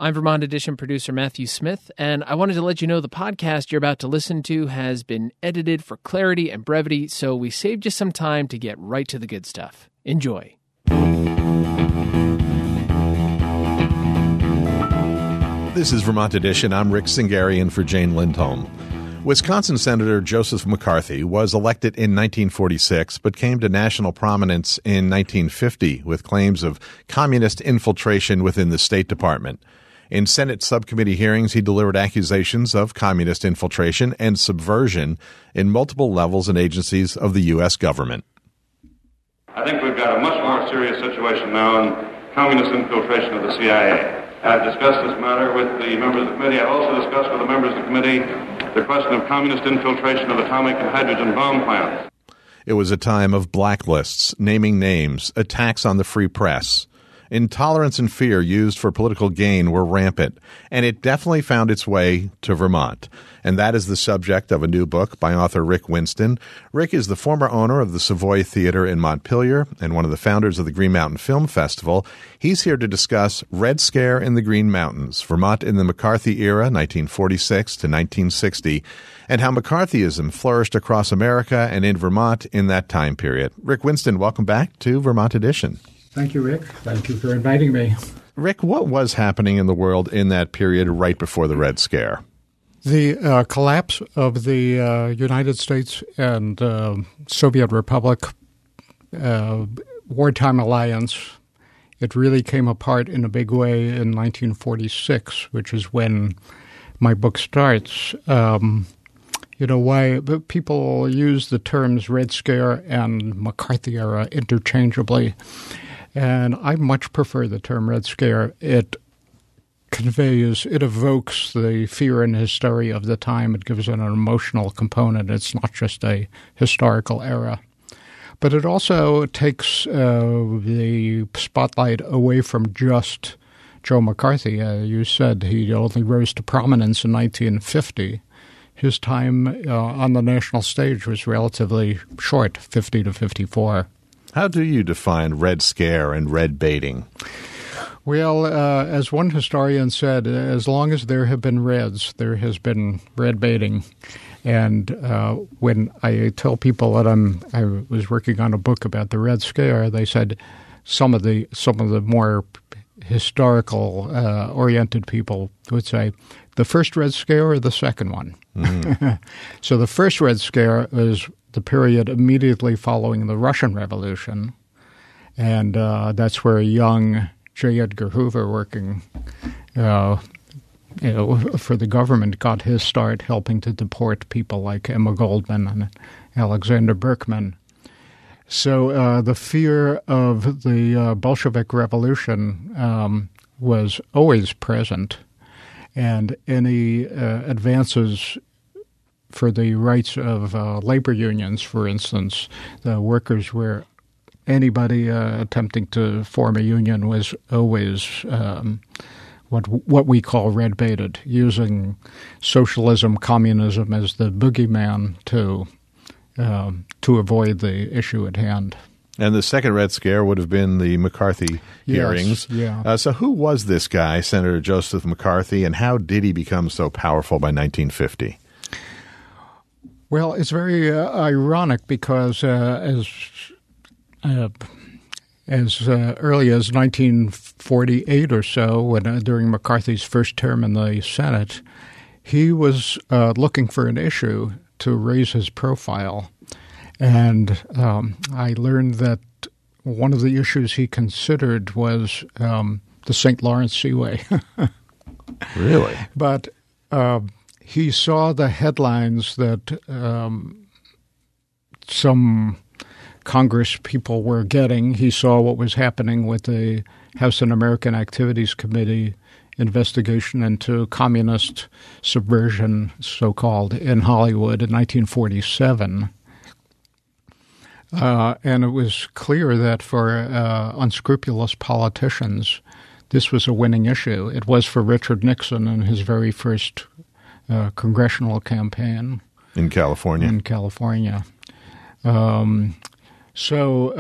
I'm Vermont Edition producer Matthew Smith, and I wanted to let you know the podcast you're about to listen to has been edited for clarity and brevity, so we saved you some time to get right to the good stuff. Enjoy. This is Vermont Edition. I'm Rick Singarian for Jane Lindholm. Wisconsin Senator Joseph McCarthy was elected in 1946, but came to national prominence in 1950 with claims of communist infiltration within the State Department. In Senate subcommittee hearings, he delivered accusations of communist infiltration and subversion in multiple levels and agencies of the U.S. government. I think we've got a much more serious situation now in communist infiltration of the CIA. I've discussed this matter with the members of the committee. I've also discussed with the members of the committee the question of communist infiltration of atomic and hydrogen bomb plants. It was a time of blacklists, naming names, attacks on the free press. Intolerance and fear used for political gain were rampant, and it definitely found its way to Vermont. And that is the subject of a new book by author Rick Winston. Rick is the former owner of the Savoy Theater in Montpelier and one of the founders of the Green Mountain Film Festival. He's here to discuss Red Scare in the Green Mountains, Vermont in the McCarthy era, 1946 to 1960, and how McCarthyism flourished across America and in Vermont in that time period. Rick Winston, welcome back to Vermont Edition. Thank you, Rick. Thank you for inviting me. Rick, what was happening in the world in that period right before the Red Scare? The collapse of the United States and Soviet Republic wartime alliance, it really came apart in a big way in 1946, which is when my book starts. Why people use the terms Red Scare and McCarthy era interchangeably. And I much prefer the term Red Scare. It evokes the fear and hysteria of the time. It gives it an emotional component. It's not just a historical era. But it also takes the spotlight away from just Joe McCarthy. You said he only rose to prominence in 1950. His time on the national stage was relatively short, 50 to 54. How do you define Red Scare and red baiting? Well, as one historian said, as long as there have been Reds, there has been red baiting. And when I tell people that I was working on a book about the Red Scare, they said some of the more historical oriented people would say the first Red Scare or the second one. Mm-hmm. So the first Red Scare was the period immediately following the Russian Revolution, and that's where young J. Edgar Hoover, working for the government, got his start helping to deport people like Emma Goldman and Alexander Berkman. So the fear of the Bolshevik Revolution was always present, and any advances for the rights of labor unions, for instance, the workers were anybody attempting to form a union was always what we call red baited, using socialism, communism as the boogeyman to avoid the issue at hand. And the second Red Scare would have been the McCarthy hearings. Yes, yeah. So who was this guy, Senator Joseph McCarthy, and how did he become so powerful by 1950? Well, it's very ironic because as early as 1948 or so, when during McCarthy's first term in the Senate, he was looking for an issue to raise his profile. And I learned that one of the issues he considered was the St. Lawrence Seaway. Really? But he saw the headlines that some Congress people were getting. He saw what was happening with the House Un-American Activities Committee investigation into communist subversion, so-called, in Hollywood in 1947. And it was clear that for unscrupulous politicians, this was a winning issue. It was for Richard Nixon in his very first congressional campaign. In California. So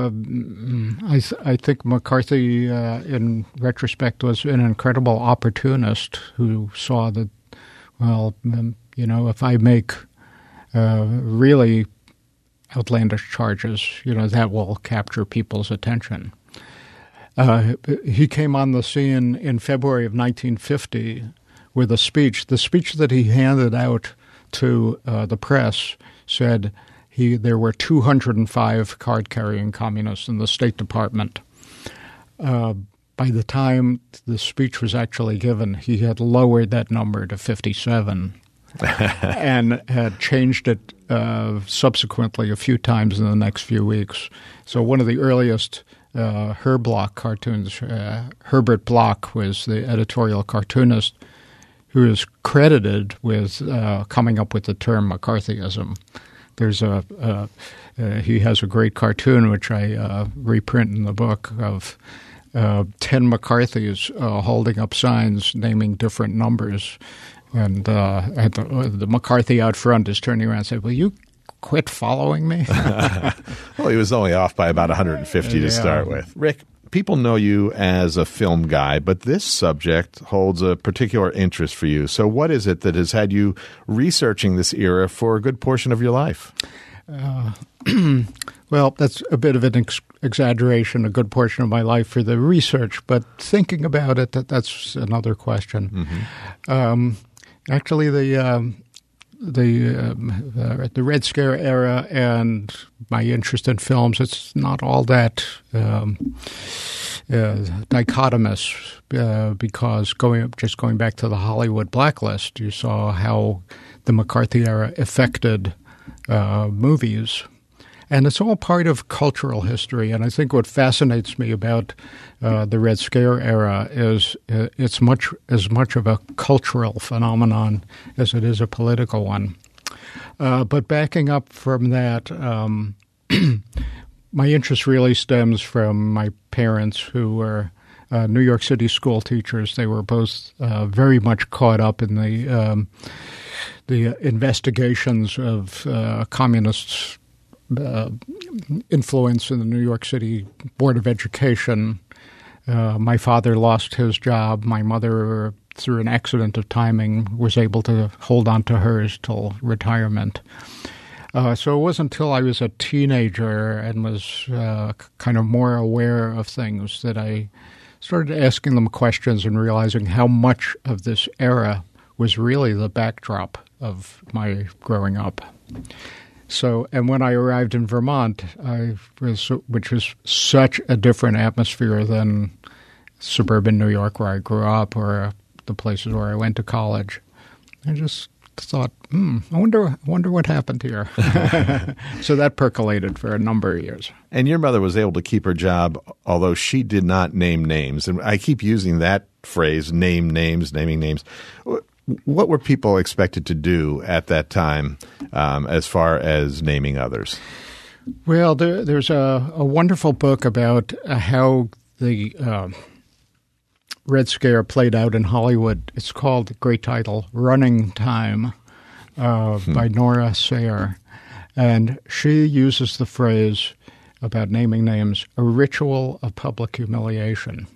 I think McCarthy, in retrospect, was an incredible opportunist who saw that, if I make really outlandish charges, that will capture people's attention. He came on the scene in February of 1950 with a speech. The speech that he handed out to the press said there were 205 card-carrying communists in the State Department. By the time the speech was actually given, he had lowered that number to 57 and had changed it subsequently a few times in the next few weeks. So one of the earliest Herb Bloch cartoons, Herbert Bloch was the editorial cartoonist who is credited with coming up with the term McCarthyism. There's he has a great cartoon which I reprint in the book of 10 McCarthys holding up signs naming different numbers, and the McCarthy out front is turning around and saying, "Will you quit following me?" Well, he was only off by about 150 to start with. Rick, people know you as a film guy, but this subject holds a particular interest for you. So what is it that has had you researching this era for a good portion of your life? Well, that's a bit of an exaggeration, a good portion of my life for the research, but thinking about it, that's another question. Mm-hmm. Actually, the Red Scare era and my interest in films, it's not all that dichotomous because going back to the Hollywood blacklist, you saw how the McCarthy era affected movies. And it's all part of cultural history. And I think what fascinates me about the Red Scare era is it's as much of a cultural phenomenon as it is a political one. But backing up from that, my interest really stems from my parents who were New York City school teachers. They were both very much caught up in the investigations of communists' influence in the New York City Board of Education. My father lost his job. My mother, through an accident of timing, was able to hold on to hers till retirement. So it wasn't until I was a teenager and was kind of more aware of things that I started asking them questions and realizing how much of this era was really the backdrop of my growing up. So, and when I arrived in Vermont, which was such a different atmosphere than suburban New York where I grew up or the places where I went to college, I just thought, I wonder what happened here. So that percolated for a number of years. And your mother was able to keep her job, although she did not name names. And I keep using that phrase, naming names. What were people expected to do at that time as far as naming others? Well, there's a wonderful book about how the Red Scare played out in Hollywood. It's called, great title, Running Time, by Nora Sayre. And she uses the phrase about naming names, a ritual of public humiliation.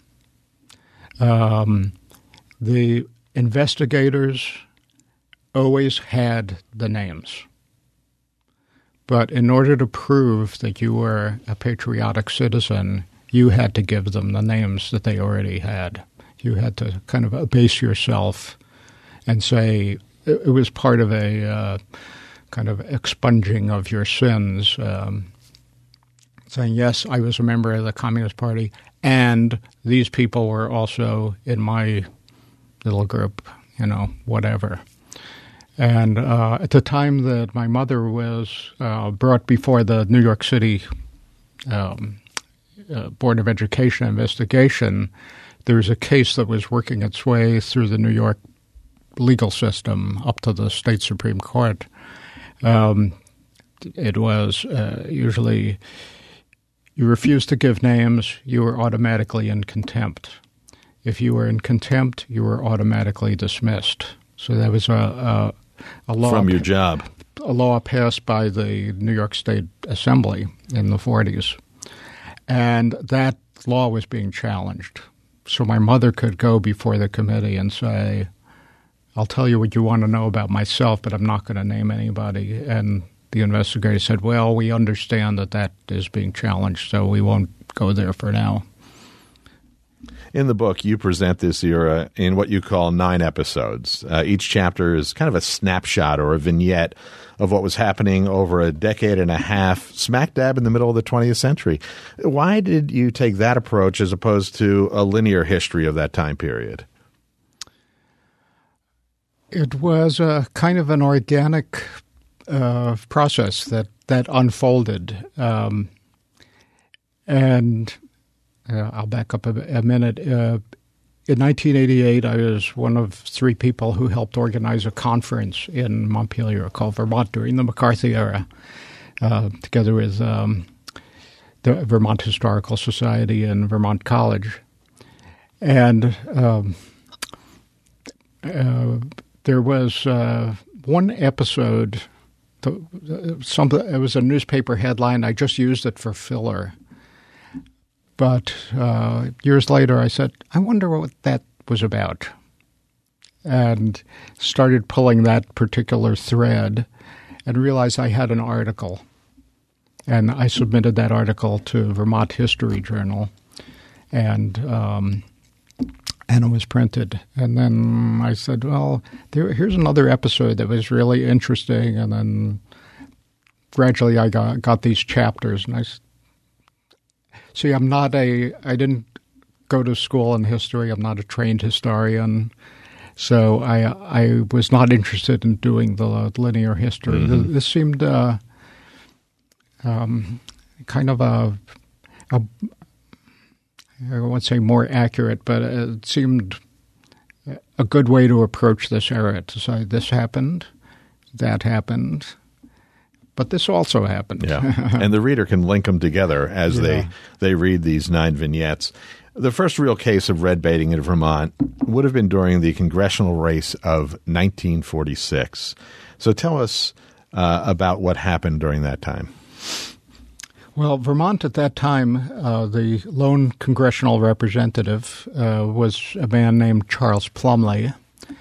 The investigators always had the names. But in order to prove that you were a patriotic citizen, you had to give them the names that they already had. You had to kind of abase yourself and say it was part of a kind of expunging of your sins, saying, yes, I was a member of the Communist Party, and these people were also in my little group, whatever. And at the time that my mother was brought before the New York City Board of Education investigation, there was a case that was working its way through the New York legal system up to the state Supreme Court. It was usually you refused to give names, you were automatically in contempt. If you were in contempt, you were automatically dismissed. So that was a law. From your job. a law passed by the New York State Assembly in the 40s. And that law was being challenged. So my mother could go before the committee and say, I'll tell you what you want to know about myself, but I'm not going to name anybody. And the investigator said, well, we understand that is being challenged, so we won't go there for now. In the book, you present this era in what you call 9 episodes. Each chapter is kind of a snapshot or a vignette of what was happening over a decade and a half, smack dab in the middle of the 20th century. Why did you take that approach as opposed to a linear history of that time period? It was a kind of an organic process that unfolded. And I'll back up a minute. In 1988, I was one of 3 people who helped organize a conference in Montpelier called Vermont during the McCarthy era, together with the Vermont Historical Society and Vermont College. And there was one episode, it was a newspaper headline. I just used it for filler. But years later, I said, I wonder what that was about, and started pulling that particular thread and realized I had an article. And I submitted that article to Vermont History Journal, and it was printed. And then I said, well, here's another episode that was really interesting. And then gradually I got these chapters, and see, I didn't go to school in history. I'm not a trained historian. So I was not interested in doing the linear history. Mm-hmm. This seemed kind of I won't say more accurate, but it seemed a good way to approach this era, to say this happened, that happened, but this also happened. Yeah, and the reader can link them together as they read these 9 vignettes. The first real case of red baiting in Vermont would have been during the congressional race of 1946. So tell us about what happened during that time. Well, Vermont at that time, the lone congressional representative was a man named Charles Plumlee.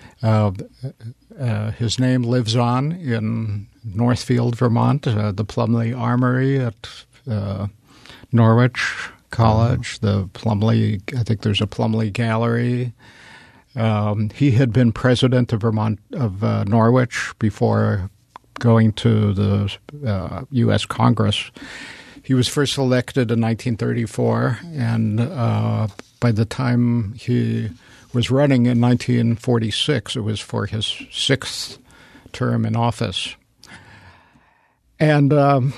His name lives on in Northfield, Vermont, the Plumlee Armory at Norwich College, the Plumlee, I think there's a Plumlee Gallery. He had been president of Norwich before going to the U.S. Congress. He was first elected in 1934, and by the time he was running in 1946, it was for his 6th term in office. And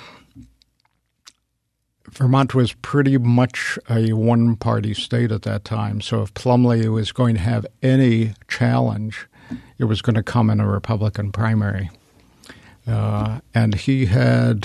Vermont was pretty much a one-party state at that time. So if Plumlee was going to have any challenge, it was going to come in a Republican primary. And he had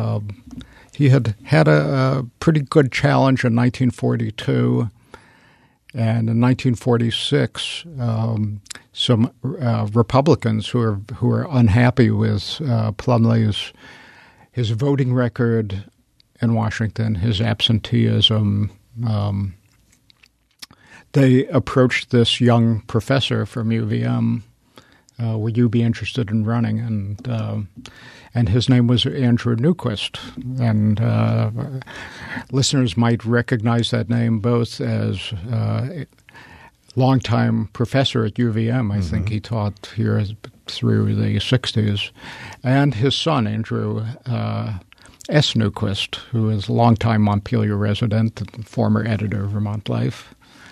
had a pretty good challenge in 1942. And in 1946, some Republicans who were unhappy with Plumlee's his voting record in Washington, his absenteeism, they approached this young professor from UVM. Would you be interested in running? And his name was Andrew Newquist. And listeners might recognize that name both as a longtime professor at UVM. I think he taught here through the 60s. And his son, Andrew S. Newquist, who is a longtime Montpelier resident and former editor of Vermont Life.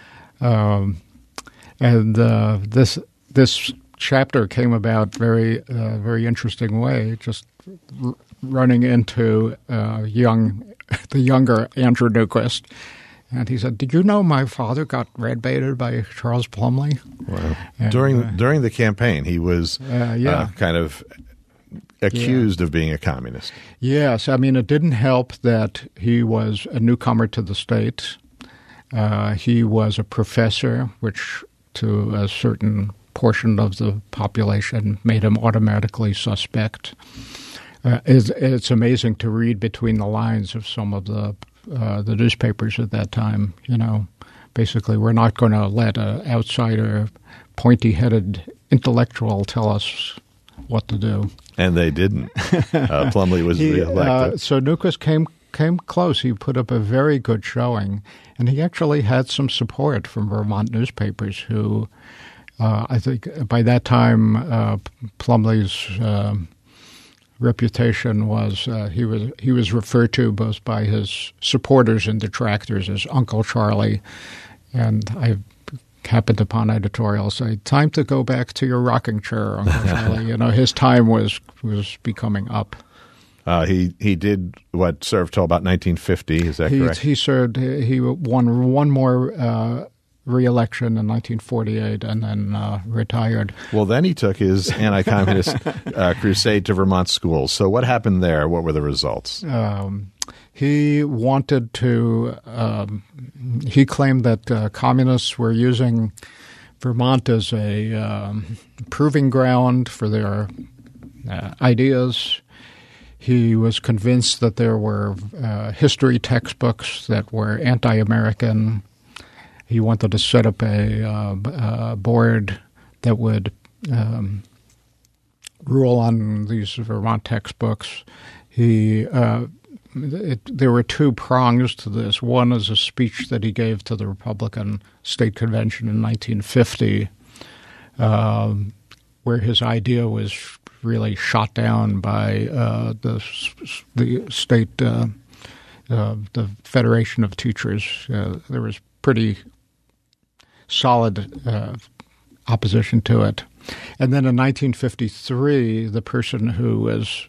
This chapter came about very interesting way, just running into the younger Andrew Newquist. And he said, "Did you know my father got red baited by Charles Plumlee?" Wow. And, during the campaign, he was kind of accused of being a communist. Yes. I mean, it didn't help that he was a newcomer to the state. He was a professor, which to a certain portion of the population made him automatically suspect. It's amazing to read between the lines of some of the newspapers at that time. Basically, we're not going to let an outsider, pointy-headed intellectual tell us what to do. And they didn't. Plumlee was reelected. So Newquist came close. He put up a very good showing, and he actually had some support from Vermont newspapers who, I think by that time, Plumlee's reputation was he was referred to both by his supporters and detractors as Uncle Charlie, and I happened upon editorials say, "Time to go back to your rocking chair, Uncle Charlie." His time was becoming up. He did what served till about 1950. Is that correct? He served. He won one more re-election in 1948 and then retired. Well, then he took his anti-communist crusade to Vermont schools. So what happened there? What were the results? He wanted to he claimed that communists were using Vermont as a proving ground for their ideas. He was convinced that there were history textbooks that were anti-American. He wanted to set up a board that would rule on these Vermont textbooks. There were two prongs to this. One is a speech that he gave to the Republican State Convention in 1950, where his idea was really shot down by the state, the Federation of Teachers. There was pretty solid opposition to it. And then in 1953, the person who was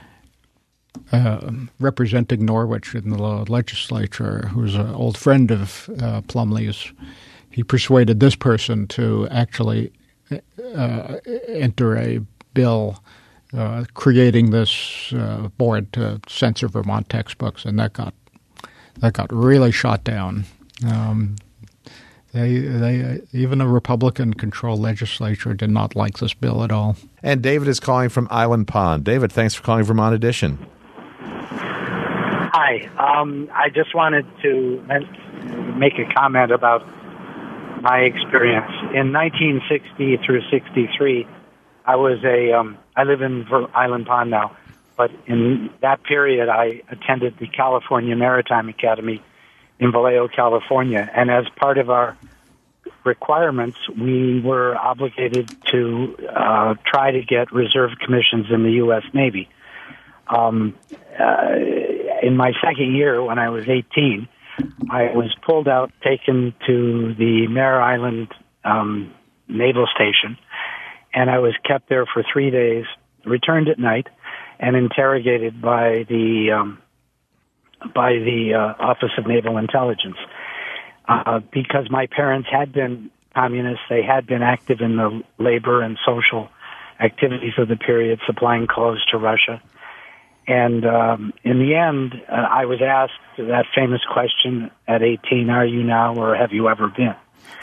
representing Norwich in the legislature, who was an old friend of Plumlee's, he persuaded this person to actually enter a bill creating this board to censor Vermont textbooks, and that got really shot down. They even a Republican-controlled legislature did not like this bill at all. And David is calling from Island Pond. David, thanks for calling Vermont Edition. Hi. I just wanted to make a comment about my experience. In 1960 through 63, I live in Island Pond now, but in that period I attended the California Maritime Academy in Vallejo, California, and as part of our requirements, we were obligated to try to get reserve commissions in the U.S. Navy. In my second year, when I was 18, I was pulled out, taken to the Mare Island Naval Station, and I was kept there for 3 days, returned at night, and interrogated by the Office of Naval Intelligence. Because my parents had been communists, they had been active in the labor and social activities of the period, supplying clothes to Russia. And in the end, I was asked that famous question at 18, are you now or have you ever been?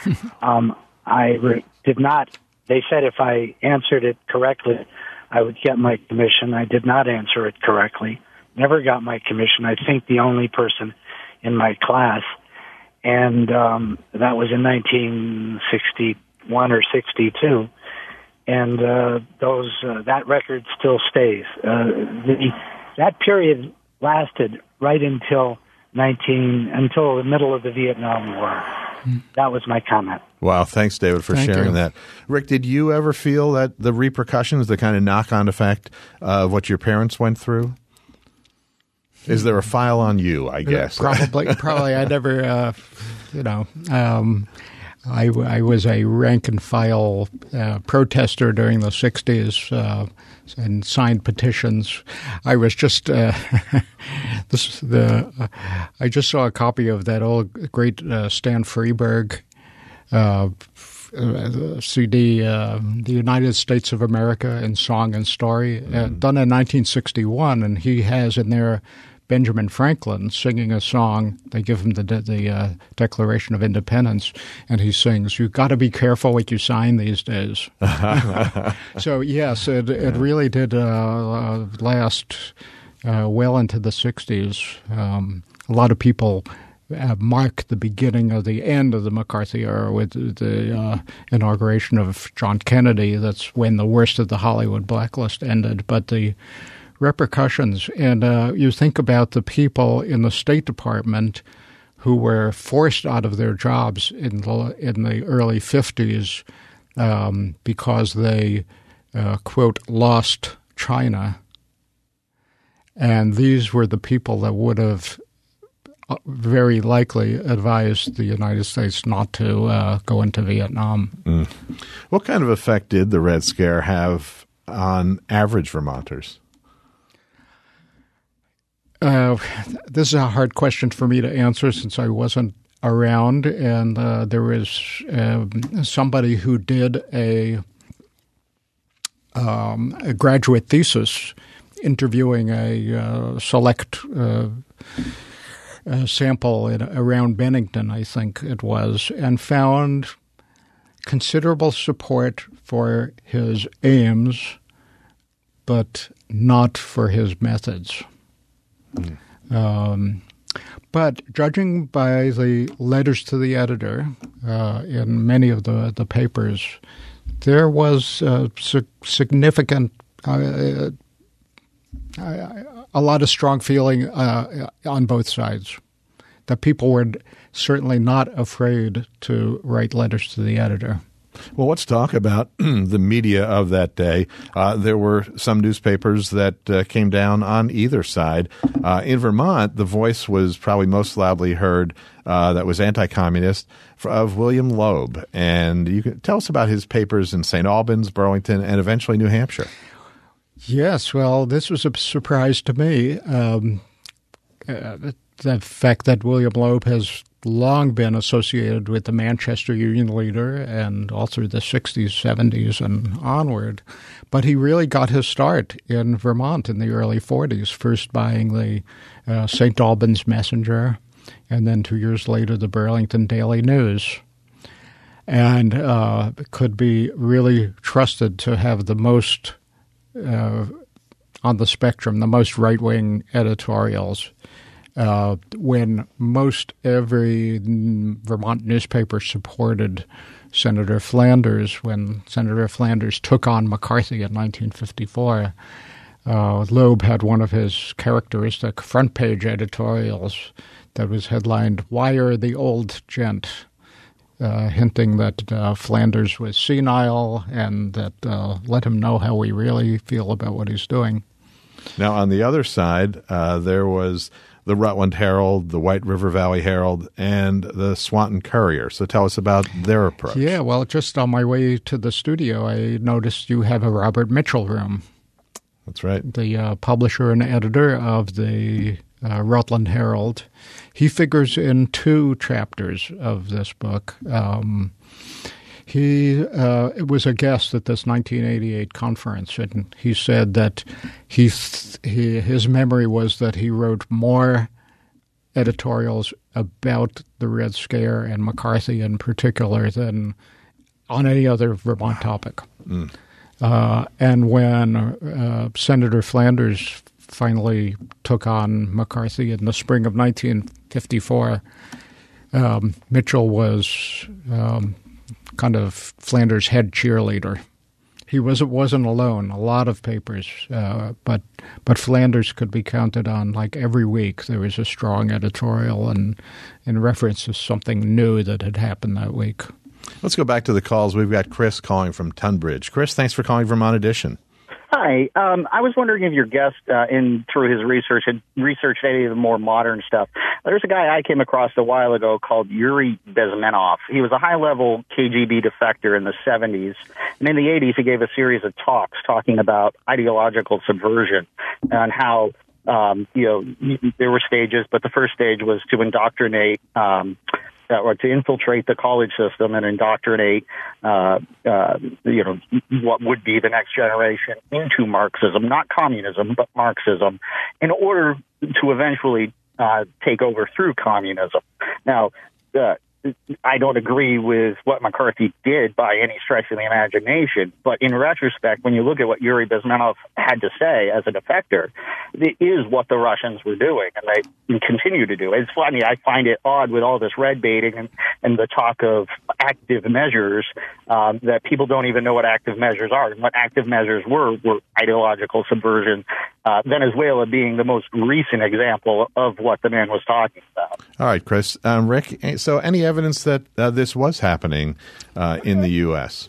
Did not. They said if I answered it correctly, I would get my commission. I did not answer it correctly. Never got my commission. I think the only person in my class. And that was in 1961 or 62. And that record still stays. That period lasted right until the middle of the Vietnam War. That was my comment. Wow, thanks, David, for sharing that. Rick, did you ever feel that the repercussions, the kind of knock-on effect of what your parents went through? Is there a file on you, I guess? Probably. I never, I was a rank-and-file protester during the 60s and signed petitions. I was just I just saw a copy of that old great Stan Freberg CD, The United States of America in Song and Story, done in 1961, and he has in there Benjamin Franklin singing a song. They give him the Declaration of Independence, and he sings, "You've got to be careful what you sign these days." So, yes, it really did last well into the 60s. A lot of people mark the beginning of the end of the McCarthy era with the inauguration of John Kennedy. That's when the worst of the Hollywood blacklist ended. But the repercussions, and you think about the people in the State Department who were forced out of their jobs in the early 50s because they, quote, lost China. And these were the people that would have very likely advised the United States not to go into Vietnam. Mm. What kind of effect did the Red Scare have on average Vermonters? This is a hard question for me to answer since I wasn't around, and there was somebody who did a graduate thesis interviewing a select sample around Bennington, I think it was, and found considerable support for his aims, but not for his methods. But judging by the letters to the editor in many of the papers, there was significant a lot of strong feeling on both sides, that people were certainly not afraid to write letters to the editor. Well, let's talk about the media of that day. There were some newspapers that came down on either side. In Vermont, the voice was probably most loudly heard that was anti-communist of William Loeb. And you can tell us about his papers in St. Albans, Burlington, and eventually New Hampshire. Yes, well, this was a surprise to me. The fact that William Loeb has long been associated with the Manchester Union leader and all through the 60s, 70s, and onward. But he really got his start in Vermont in the early 40s, first buying the St. Albans Messenger, and then 2 years later the Burlington Daily News. And could be really trusted to have the most on the spectrum, the most right-wing editorials. When most every Vermont newspaper supported Senator Flanders, when Senator Flanders took on McCarthy in 1954, Loeb had one of his characteristic front-page editorials that was headlined, "Wire the Old Gent," hinting that Flanders was senile and that let him know how we really feel about what he's doing. Now, on the other side, there was the Rutland Herald, the White River Valley Herald, and the Swanton Courier. So tell us about their approach. Yeah, well, just on my way to the studio, I noticed you have a Robert Mitchell room. That's right. The publisher and editor of the Rutland Herald. He figures in 2 chapters of this book. He was a guest at this 1988 conference, and he said that his memory was that he wrote more editorials about the Red Scare and McCarthy in particular than on any other Vermont topic. Mm. And when Senator Flanders finally took on McCarthy in the spring of 1954, Mitchell was kind of Flanders' head cheerleader. He wasn't alone. A lot of papers, but Flanders could be counted on. Like every week, there was a strong editorial and in reference to something new that had happened that week. Let's go back to the calls. We've got Chris calling from Tunbridge. Chris, thanks for calling Vermont Edition. Hi. I was wondering if your guest, through his research, had researched any of the more modern stuff. There's a guy I came across a while ago called Yuri Bezmenov. He was a high-level KGB defector in the 70s. And in the 80s, he gave a series of talks talking about ideological subversion and how, there were stages, but the first stage was to indoctrinate or to infiltrate the college system and indoctrinate, what would be the next generation into Marxism, not communism, but Marxism, in order to eventually take over through communism. Now, I don't agree with what McCarthy did by any stretch of the imagination, but in retrospect, when you look at what Yuri Bezmenov had to say as a defector, it is what the Russians were doing, and they continue to do. It's funny, I find it odd with all this red baiting and the talk of active measures, that people don't even know what active measures are. And what active measures were ideological subversion, Venezuela being the most recent example of what the man was talking about. All right, Chris. Rick, so any evidence that this was happening in the U.S.?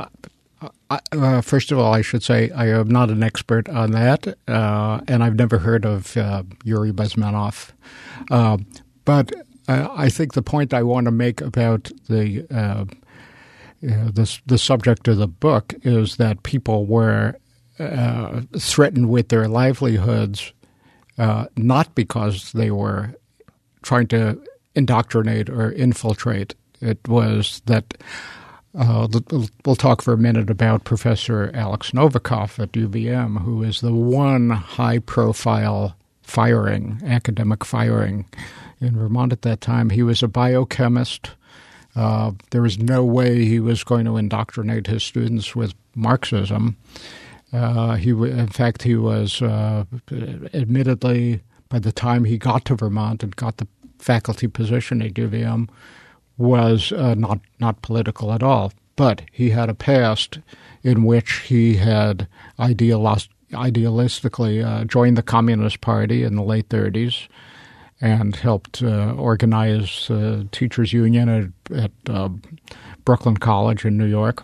First of all, I should say I am not an expert on that, and I've never heard of Yuri Bezmenov. But I think the point I want to make about the subject of the book is that people were threatened with their livelihoods, not because they were trying to indoctrinate or infiltrate. It was that we'll talk for a minute about Professor Alex Novikov at UVM, who is the one high-profile academic firing in Vermont at that time. He was a biochemist. There was no way he was going to indoctrinate his students with Marxism. In fact, he was admittedly, by the time he got to Vermont and got the faculty position at UVM, was not political at all. But he had a past in which he had idealistically joined the Communist Party in the late 30s and helped organize the teachers' union at Brooklyn College in New York.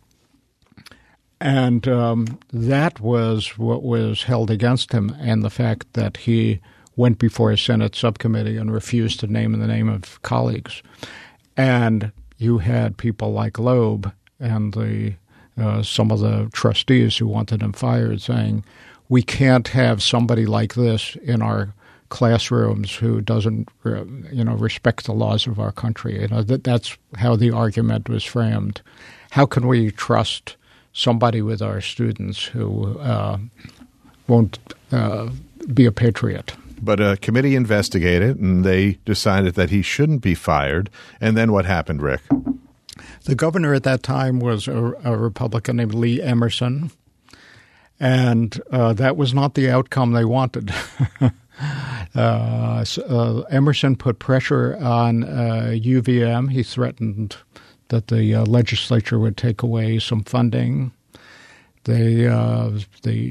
And that was what was held against him, and the fact that he went before a Senate subcommittee and refused to name the name of colleagues. And you had people like Loeb and some of the trustees who wanted him fired saying, we can't have somebody like this in our classrooms who doesn't respect the laws of our country. That's how the argument was framed. How can we trust somebody with our students who won't be a patriot? But a committee investigated, and they decided that he shouldn't be fired. And then what happened, Rick? The governor at that time was a Republican named Lee Emerson, and that was not the outcome they wanted. Emerson put pressure on UVM. He threatened that the legislature would take away some funding. The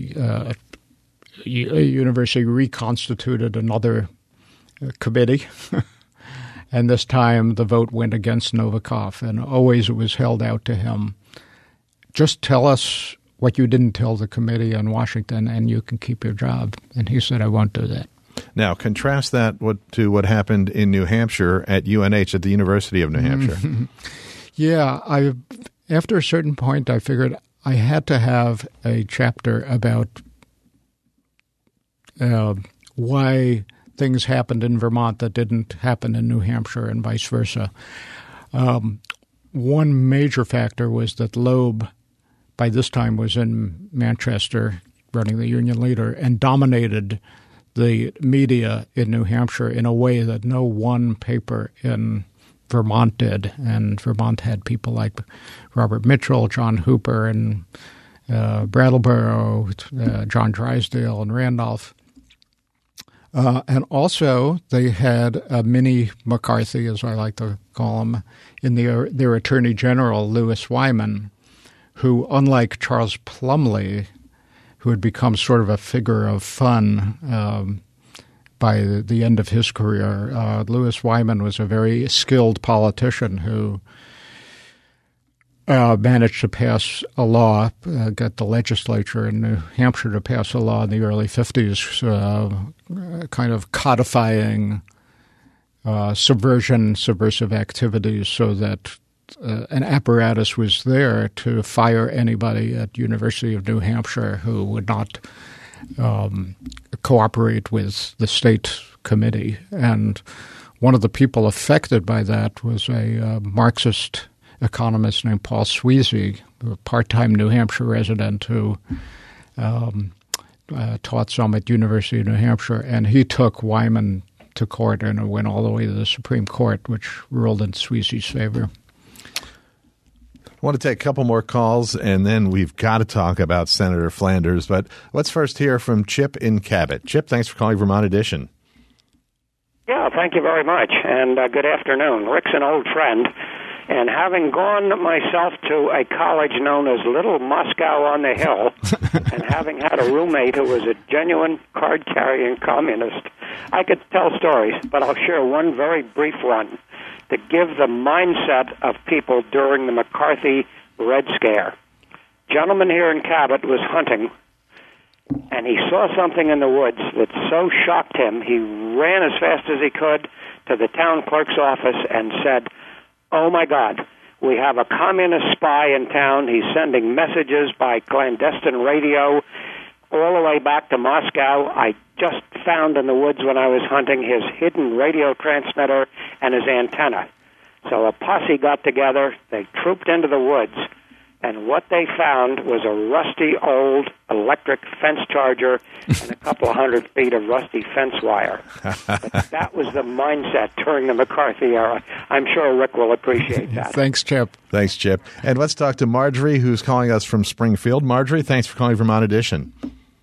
university reconstituted another committee, and this time the vote went against Novikov, and always it was held out to him. Just tell us what you didn't tell the committee in Washington, and you can keep your job. And he said, I won't do that. Now, contrast that to what happened in New Hampshire at UNH, at the University of New Hampshire. Yeah, after a certain point, I figured I had to have a chapter about why things happened in Vermont that didn't happen in New Hampshire and vice versa. One major factor was that Loeb, by this time, was in Manchester running the Union Leader and dominated the media in New Hampshire in a way that no one paper in Vermont did. And Vermont had people like Robert Mitchell, John Hooper, and Brattleboro, John Drysdale, and Randolph. And also they had a mini McCarthy, as I like to call him, in their Attorney General, Louis Wyman, who, unlike Charles Plumlee, who had become sort of a figure of fun by the end of his career, Louis Wyman was a very skilled politician who managed to pass a law, get the legislature in New Hampshire to pass a law in the early 50s, kind of codifying subversive activities so that an apparatus was there to fire anybody at University of New Hampshire who would not cooperate with the state committee. And one of the people affected by that was a Marxist economist named Paul Sweezy, a part-time New Hampshire resident who taught some at University of New Hampshire, and he took Wyman to court and it went all the way to the Supreme Court, which ruled in Sweezy's favor. I want to take a couple more calls, and then we've got to talk about Senator Flanders. But let's first hear from Chip in Cabot. Chip, thanks for calling Vermont Edition. Yeah, thank you very much, and good afternoon. Rick's an old friend, and having gone myself to a college known as Little Moscow on the Hill, and having had a roommate who was a genuine card-carrying communist, I could tell stories, but I'll share one very brief one to give the mindset of people during the McCarthy Red Scare. A gentleman here in Cabot was hunting, and he saw something in the woods that so shocked him, he ran as fast as he could to the town clerk's office and said, "Oh, my God, we have a communist spy in town. He's sending messages by clandestine radio all the way back to Moscow. I just found in the woods when I was hunting his hidden radio transmitter and his antenna." So a posse got together, they trooped into the woods, and what they found was a rusty old electric fence charger and a couple of 100 feet of rusty fence wire. But that was the mindset during the McCarthy era. I'm sure Rick will appreciate that. Thanks, Chip. Thanks, Chip. And let's talk to Marjorie, who's calling us from Springfield. Marjorie, thanks for calling Vermont Edition.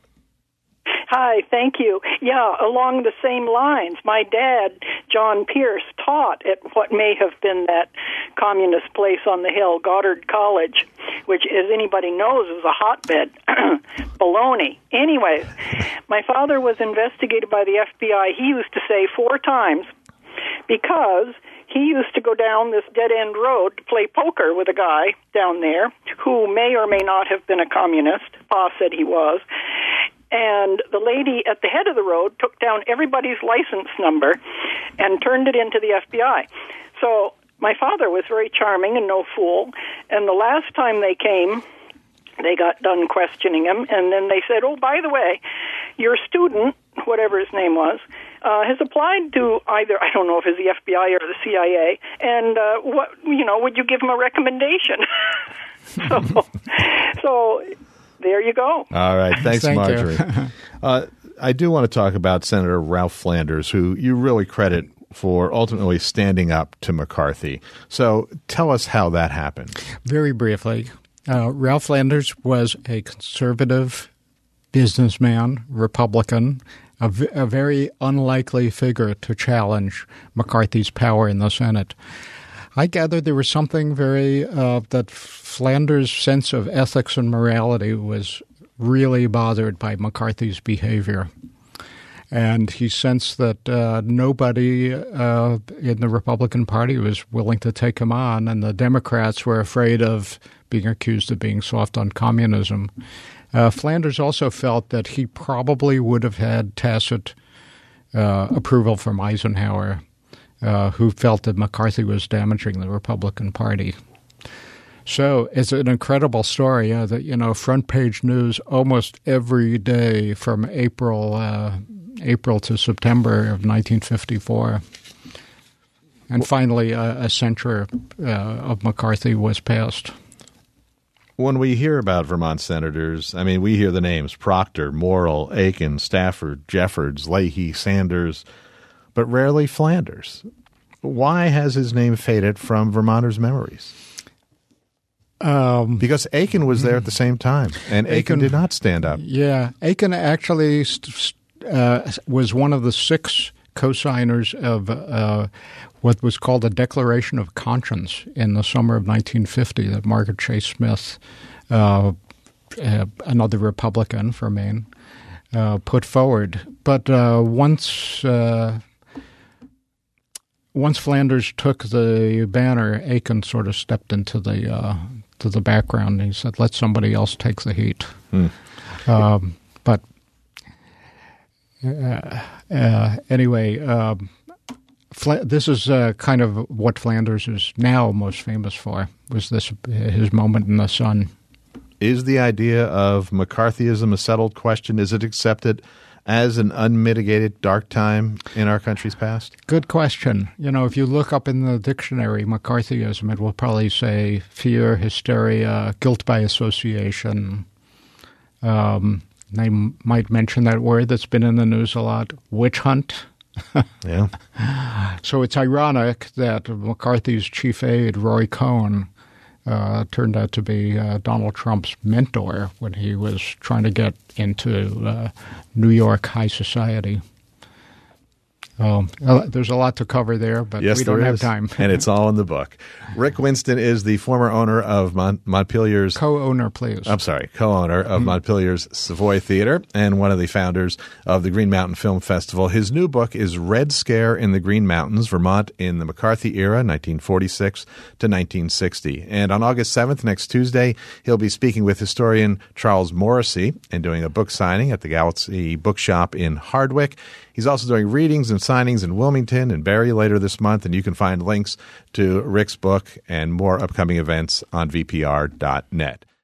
Hi, thank you. Yeah, along the same lines, my dad, John Pierce, taught at what may have been that communist place on the hill, Goddard College, which, as anybody knows, is a hotbed. Baloney. Anyways, my father was investigated by the FBI, he used to say 4 times, because he used to go down this dead-end road to play poker with a guy down there who may or may not have been a communist. Pa said he was. And the lady at the head of the road took down everybody's license number and turned it into the FBI. So my father was very charming and no fool. And the last time they came, they got done questioning him. And then they said, "Oh, by the way, your student," whatever his name was, has applied to either, I don't know if it's the FBI or the CIA, and would you give him a recommendation? So there you go. All right. Thanks, Thank Marjorie. I do want to talk about Senator Ralph Flanders, who you really credit for ultimately standing up to McCarthy. So tell us how that happened. Very briefly, Ralph Flanders was a conservative businessman, Republican, a very unlikely figure to challenge McCarthy's power in the Senate. I gather there was something that Flanders' sense of ethics and morality was really bothered by McCarthy's behavior. And he sensed that nobody in the Republican Party was willing to take him on, and the Democrats were afraid of being accused of being soft on communism. Flanders also felt that he probably would have had tacit approval from Eisenhower, who felt that McCarthy was damaging the Republican Party. So it's an incredible story that, front page news almost every day from April to September of 1954. And finally, a censure of McCarthy was passed. When we hear about Vermont senators, we hear the names Proctor, Morrill, Aiken, Stafford, Jeffords, Leahy, Sanders, but rarely Flanders. Why has his name faded from Vermonters' memories? Because Aiken was there at the same time, and Aiken did not stand up. Yeah, Aiken actually was one of the 6 co-signers of what was called the Declaration of Conscience in the summer of 1950 that Margaret Chase Smith, another Republican from Maine, put forward. But once Flanders took the banner, Aiken sort of stepped into the background. And he said, "Let somebody else take the heat." Anyway, this is kind of what Flanders is now most famous for, was his moment in the sun. Is the idea of McCarthyism a settled question? Is it accepted as an unmitigated dark time in our country's past? Good question. If you look up in the dictionary McCarthyism, it will probably say fear, hysteria, guilt by association. They might mention that word that's been in the news a lot, witch hunt. Yeah. So it's ironic that McCarthy's chief aide, Roy Cohn, turned out to be Donald Trump's mentor when he was trying to get into New York high society. There's a lot to cover there, but yes, we don't have time. And it's all in the book. Rick Winston is the former owner of Montpelier's... Co-owner, please. I'm sorry, co-owner of Montpelier's Savoy Theater and one of the founders of the Green Mountain Film Festival. His new book is Red Scare in the Green Mountains, Vermont in the McCarthy Era, 1946 to 1960. And on August 7th, next Tuesday, he'll be speaking with historian Charles Morrissey and doing a book signing at the Galaxy Bookshop in Hardwick. He's also doing readings and signings in Wilmington and Barrie later this month, and you can find links to Rick's book and more upcoming events on VPR.net.